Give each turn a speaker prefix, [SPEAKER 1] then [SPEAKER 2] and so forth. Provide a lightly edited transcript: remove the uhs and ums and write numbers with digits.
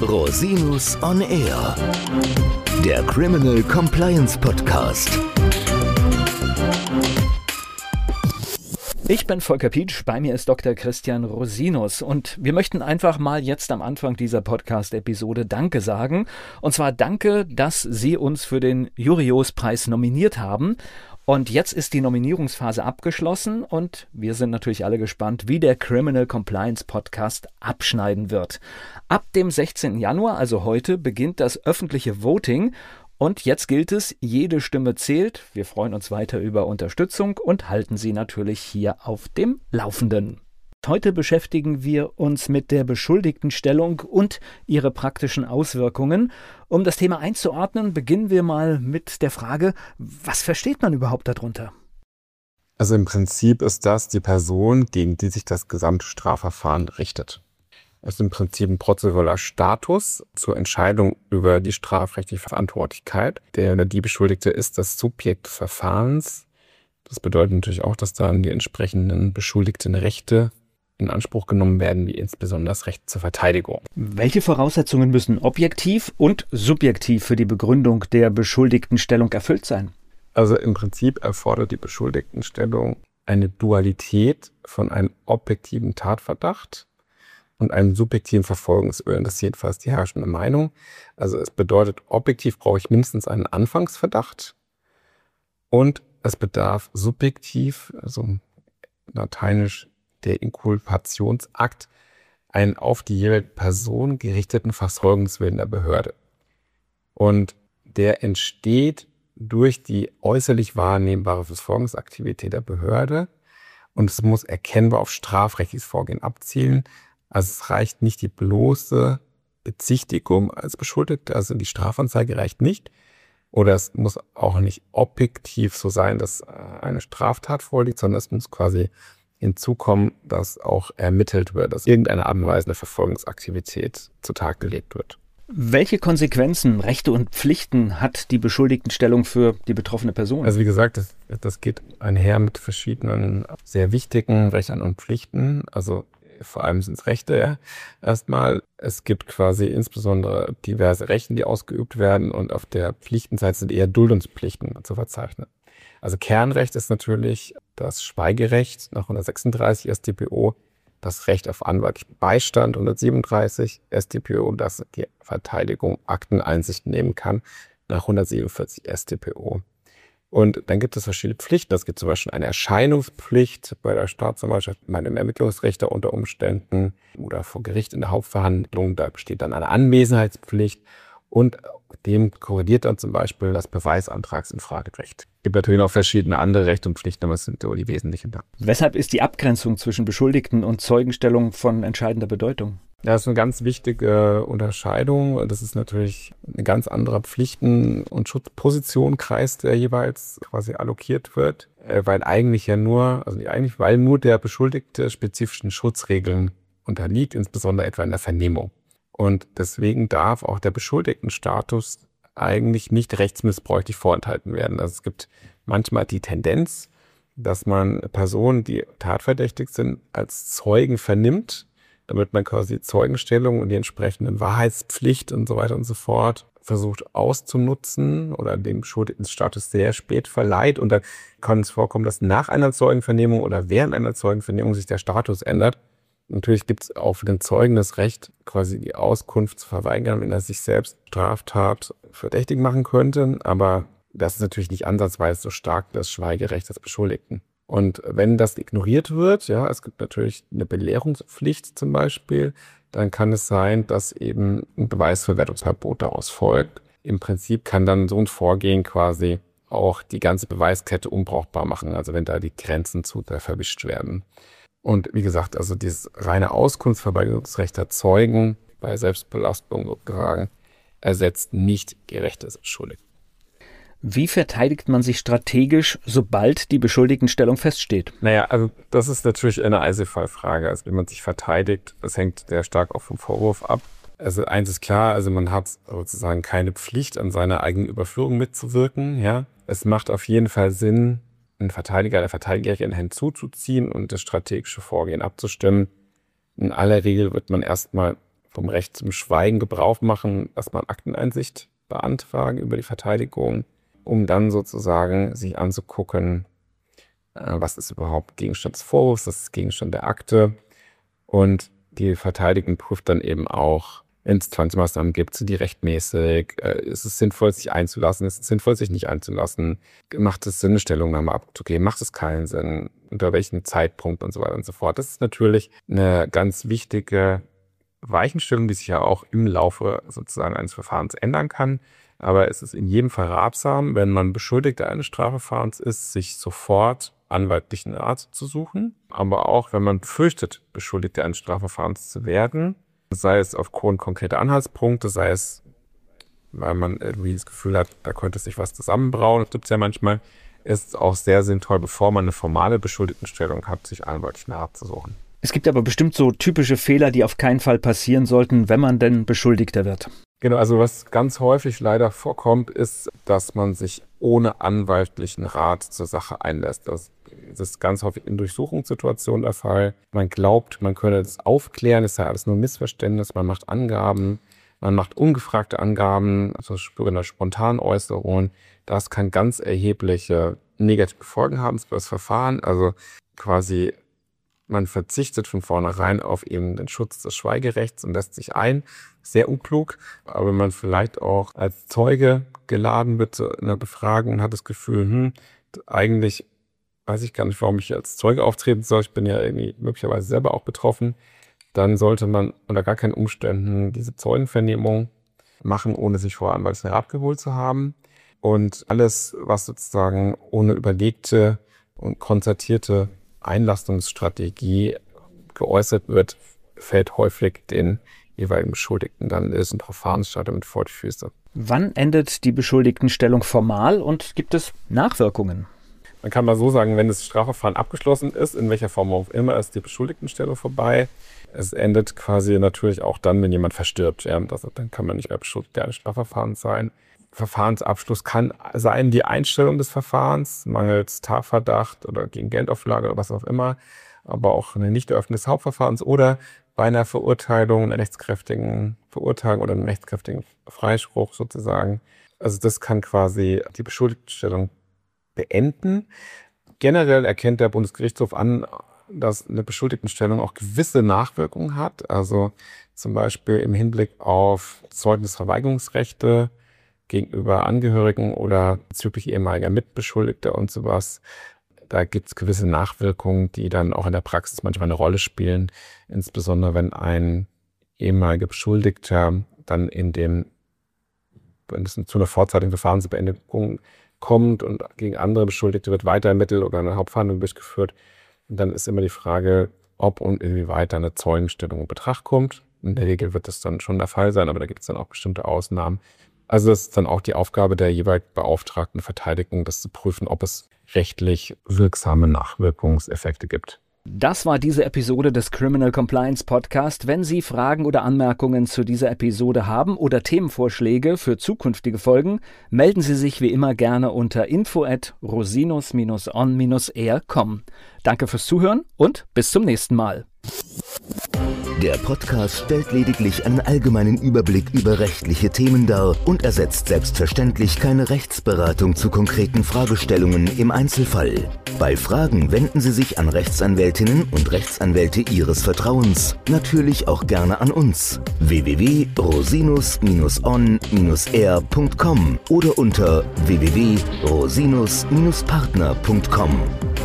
[SPEAKER 1] Rosinus on Air, der Criminal Compliance Podcast.
[SPEAKER 2] Ich bin Volker Pietsch, bei mir ist Dr. Christian Rosinus und wir möchten einfach mal jetzt am Anfang dieser Podcast-Episode Danke sagen. Und zwar danke, dass Sie uns für den Jurios-Preis nominiert haben. Und jetzt ist die Nominierungsphase abgeschlossen und wir sind natürlich alle gespannt, wie der Criminal Compliance Podcast abschneiden wird. Ab dem 16. Januar, also heute, beginnt das öffentliche Voting. Und jetzt gilt es, jede Stimme zählt. Wir freuen uns weiter über Unterstützung und halten Sie natürlich hier auf dem Laufenden. Heute beschäftigen wir uns mit der Beschuldigtenstellung und ihre praktischen Auswirkungen. Um das Thema einzuordnen, beginnen wir mal mit der Frage, was versteht man überhaupt darunter?
[SPEAKER 3] Also im Prinzip ist das die Person, gegen die sich das gesamte Strafverfahren richtet. Es ist im Prinzip ein prozessualer Status zur Entscheidung über die strafrechtliche Verantwortlichkeit. Der oder die Beschuldigte ist das Subjekt des Verfahrens. Das bedeutet natürlich auch, dass dann die entsprechenden beschuldigten Rechte in Anspruch genommen werden, wie insbesondere das Recht zur Verteidigung.
[SPEAKER 2] Welche Voraussetzungen müssen objektiv und subjektiv für die Begründung der Beschuldigtenstellung erfüllt sein?
[SPEAKER 3] Also im Prinzip erfordert die Beschuldigtenstellung eine Dualität von einem objektiven Tatverdacht und einem subjektiven Verfolgungswillen. Das ist jedenfalls die herrschende Meinung. Also es bedeutet, objektiv brauche ich mindestens einen Anfangsverdacht und es bedarf subjektiv, also lateinisch der Inkulpationsakt, einen auf die jeweilige Person gerichteten Verfolgungswillen der Behörde. Und der entsteht durch die äußerlich wahrnehmbare Verfolgungsaktivität der Behörde und es muss erkennbar auf strafrechtliches Vorgehen abzielen. Also es reicht nicht die bloße Bezichtigung als Beschuldigter, also die Strafanzeige reicht nicht. Oder es muss auch nicht objektiv so sein, dass eine Straftat vorliegt, sondern es muss quasi hinzukommen, dass auch ermittelt wird, dass irgendeine Art und Weise eine Verfolgungsaktivität zutage gelegt wird.
[SPEAKER 2] Welche Konsequenzen, Rechte und Pflichten hat die Beschuldigtenstellung für die betroffene Person?
[SPEAKER 3] Also wie gesagt, das geht einher mit verschiedenen sehr wichtigen Rechten und Pflichten. Also vor allem sind es Rechte erstmal. Es gibt quasi insbesondere diverse Rechte, die ausgeübt werden und auf der Pflichtenseite sind eher Duldungspflichten zu verzeichnen. Also Kernrecht ist natürlich das Schweigerecht nach 136 StPO, das Recht auf anwaltlichen Beistand 137 StPO, dass die Verteidigung Akteneinsicht nehmen kann nach 147 StPO. Und dann gibt es verschiedene Pflichten. Es gibt zum Beispiel eine Erscheinungspflicht bei der Staatsanwaltschaft, bei einem Ermittlungsrichter unter Umständen oder vor Gericht in der Hauptverhandlung. Da besteht dann eine Anwesenheitspflicht und dem korreliert dann zum Beispiel das Beweisantragsinfragerecht. Es gibt natürlich noch verschiedene andere Rechte und Pflichten, aber es sind so die wesentlichen da.
[SPEAKER 2] Weshalb ist die Abgrenzung zwischen Beschuldigten und Zeugenstellung von entscheidender Bedeutung?
[SPEAKER 3] Ja, das ist eine ganz wichtige Unterscheidung. Das ist natürlich ein ganz anderer Pflichten- und Schutzpositionenkreis, der jeweils quasi allokiert wird, weil weil nur der Beschuldigte spezifischen Schutzregeln unterliegt, insbesondere etwa in der Vernehmung. Und deswegen darf auch der Beschuldigtenstatus eigentlich nicht rechtsmissbräuchlich vorenthalten werden. Also es gibt manchmal die Tendenz, dass man Personen, die tatverdächtig sind, als Zeugen vernimmt, damit man quasi Zeugenstellung und die entsprechenden Wahrheitspflicht und so weiter und so fort versucht auszunutzen oder dem Beschuldigtenstatus sehr spät verleiht. Und dann kann es vorkommen, dass nach einer Zeugenvernehmung oder während einer Zeugenvernehmung sich der Status ändert. Natürlich gibt es auch für den Zeugen das Recht, quasi die Auskunft zu verweigern, wenn er sich selbst Straftat verdächtig machen könnte. Aber das ist natürlich nicht ansatzweise so stark das Schweigerecht des Beschuldigten. Und wenn das ignoriert wird, ja, es gibt natürlich eine Belehrungspflicht zum Beispiel, dann kann es sein, dass eben ein Beweisverwertungsverbot daraus folgt. Im Prinzip kann dann so ein Vorgehen quasi auch die ganze Beweiskette unbrauchbar machen, also wenn da die Grenzen zu verwischt werden. Und wie gesagt, also dieses reine Auskunftsverweigerungsrecht der Zeugen bei Selbstbelastung sozusagen ersetzt nicht die Rechte des Beschuldigten.
[SPEAKER 2] Wie verteidigt man sich strategisch, sobald die Beschuldigtenstellung feststeht?
[SPEAKER 3] Naja, also das ist natürlich eine Einzelfallfrage. Also wenn man sich verteidigt, das hängt sehr stark auch vom Vorwurf ab. Also eins ist klar, also man hat sozusagen keine Pflicht, an seiner eigenen Überführung mitzuwirken. Ja, es macht auf jeden Fall Sinn, einen Verteidiger, eine Verteidigerin hinzuzuziehen und das strategische Vorgehen abzustimmen. In aller Regel wird man erstmal vom Recht zum Schweigen Gebrauch machen, erstmal Akteneinsicht beantragen über die Verteidigung, um dann sozusagen sich anzugucken, was ist überhaupt Gegenstand des Vorwurfs, was ist Gegenstand der Akte. Und die Verteidigung prüft dann eben auch, wenn es Zwangsmaßnahmen gibt, sind die rechtmäßig, ist es sinnvoll, sich einzulassen, ist es sinnvoll, sich nicht einzulassen, macht es Sinn, eine Stellungnahme abzugeben, macht es keinen Sinn, unter welchem Zeitpunkt und so weiter und so fort. Das ist natürlich eine ganz wichtige Weichenstellung, die sich ja auch im Laufe sozusagen eines Verfahrens ändern kann. Aber es ist in jedem Fall ratsam, wenn man Beschuldigter eines Strafverfahrens ist, sich sofort anwaltlichen Rat zu suchen. Aber auch, wenn man fürchtet, Beschuldigter eines Strafverfahrens zu werden, sei es aufgrund konkreter Anhaltspunkte, sei es, weil man irgendwie das Gefühl hat, da könnte sich was zusammenbrauen, das gibt es ja manchmal, ist es auch sehr sinnvoll, bevor man eine formale Beschuldigtenstellung hat, sich anwaltlichen Rat zu suchen.
[SPEAKER 2] Es gibt aber bestimmt so typische Fehler, die auf keinen Fall passieren sollten, wenn man denn Beschuldigter wird.
[SPEAKER 3] Genau, also was ganz häufig leider vorkommt, ist, dass man sich ohne anwaltlichen Rat zur Sache einlässt. Das ist ganz häufig in Durchsuchungssituationen der Fall. Man glaubt, man könne das aufklären, es sei alles nur Missverständnis, man macht Angaben, man macht ungefragte Angaben, also Spontanäußerungen. Das kann ganz erhebliche negative Folgen haben für das Verfahren. Also quasi man verzichtet von vornherein auf eben den Schutz des Schweigerechts und lässt sich ein. Sehr unklug, aber wenn man vielleicht auch als Zeuge geladen wird in einer Befragung und hat das Gefühl, eigentlich weiß ich gar nicht, warum ich als Zeuge auftreten soll, ich bin ja irgendwie möglicherweise selber auch betroffen, dann sollte man unter gar keinen Umständen diese Zeugenvernehmung machen, ohne sich vorher anwaltlichen Rat geholt zu haben. Und alles, was sozusagen ohne überlegte und konzertierte Einlassungsstrategie geäußert wird, fällt häufig den jeweiligen Beschuldigten dann in diesem Verfahrensstadium mit vor die Füße.
[SPEAKER 2] Wann endet die Beschuldigtenstellung formal und gibt es Nachwirkungen?
[SPEAKER 3] Man kann mal so sagen, wenn das Strafverfahren abgeschlossen ist, in welcher Form auch immer, ist die Beschuldigtenstellung vorbei. Es endet quasi natürlich auch dann, wenn jemand verstirbt. Ja, dann kann man nicht mehr Beschuldigter eines Strafverfahrens sein. Verfahrensabschluss kann sein die Einstellung des Verfahrens, mangels Tatverdacht oder gegen Geldauflage oder was auch immer, aber auch eine Nichteröffnung des Hauptverfahrens oder bei einer Verurteilung, einer rechtskräftigen Verurteilung oder einem rechtskräftigen Freispruch sozusagen. Also das kann quasi die Beschuldigtenstellung beenden. Generell erkennt der Bundesgerichtshof an, dass eine Beschuldigtenstellung auch gewisse Nachwirkungen hat, also zum Beispiel im Hinblick auf Zeugnisverweigerungsrechte gegenüber Angehörigen oder bezüglich ehemaliger Mitbeschuldigter und sowas. Da gibt es gewisse Nachwirkungen, die dann auch in der Praxis manchmal eine Rolle spielen, insbesondere wenn ein ehemaliger Beschuldigter dann wenn es zu einer vorzeitigen Verfahrensbeendigung kommt und gegen andere Beschuldigte wird weiter ermittelt oder eine Hauptverhandlung durchgeführt, und dann ist immer die Frage, ob und inwieweit eine Zeugenstellung in Betracht kommt. In der Regel wird das dann schon der Fall sein, aber da gibt es dann auch bestimmte Ausnahmen. Also das ist dann auch die Aufgabe der jeweils beauftragten Verteidigung, das zu prüfen, ob es rechtlich wirksame Nachwirkungseffekte gibt.
[SPEAKER 2] Das war diese Episode des Criminal Compliance Podcast. Wenn Sie Fragen oder Anmerkungen zu dieser Episode haben oder Themenvorschläge für zukünftige Folgen, melden Sie sich wie immer gerne unter info@rosinus-on-air.com. Danke fürs Zuhören und bis zum nächsten Mal.
[SPEAKER 1] Der Podcast stellt lediglich einen allgemeinen Überblick über rechtliche Themen dar und ersetzt selbstverständlich keine Rechtsberatung zu konkreten Fragestellungen im Einzelfall. Bei Fragen wenden Sie sich an Rechtsanwältinnen und Rechtsanwälte Ihres Vertrauens, natürlich auch gerne an uns. www.rosinus-on-air.com oder unter www.rosinus-partner.com.